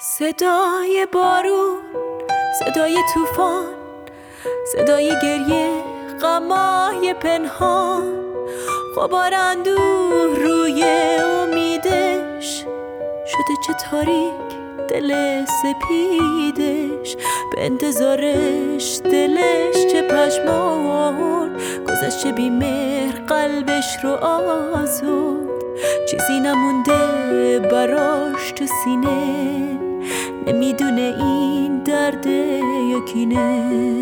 صدای بارون، صدای طوفان، صدای گریه، غمای پنهان، غبار اندوه روی امیدش شده چه تاریک دل سپیدش، به انتظارش دلش چه پشمان، گذشته بی مهر قلبش رو آزرد، چیزی نمونده براش تو سینه، نمیدونه این درده یا کینه.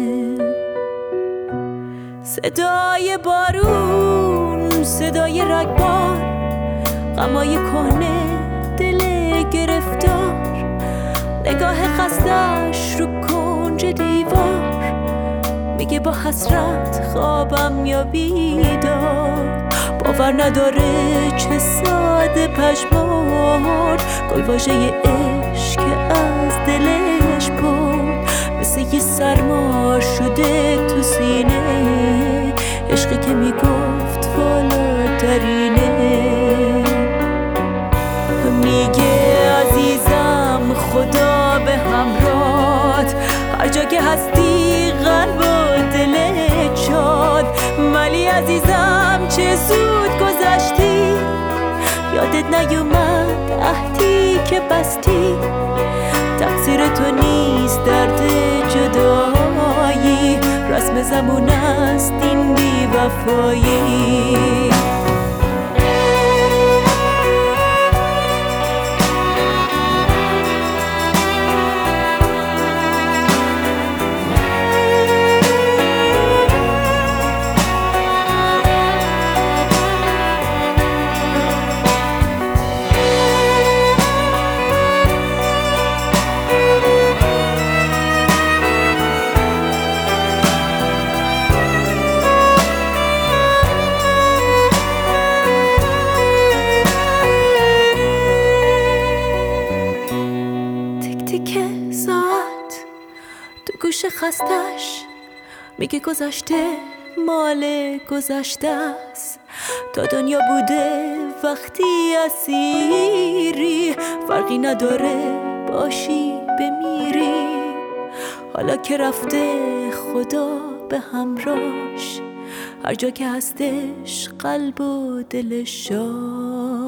صدای بارون، صدای رگبار، غمای کهنه دل گرفتار، نگاه خستش رو کنج دیوار، میگه با حسرت خوابم یا بیدار، باور نداره چه ساده پشمار، گلواژه عشق که از دلش برد، مثل یه سرما شده تو سینه، عشقی که میگفت بالاترینه. میگه عزیزم خدا به همراهت، هر جا که هستی قلب و دلت شاد، ولی عزیزم چه زود گذشتی، یادت نیومد عهدی که بستی، تقصیر تو نیست درد جدایی، رسم زمون است این بی وفایی. تیک ساعت تو گوش خستش میگه گذشته مال گذشته است، تا دنیا بوده وقتی اسیری، فرقی نداره باشی بمیری، حالا که رفته خدا به همراهش، هر جا که هستش قلب و دلش شاد.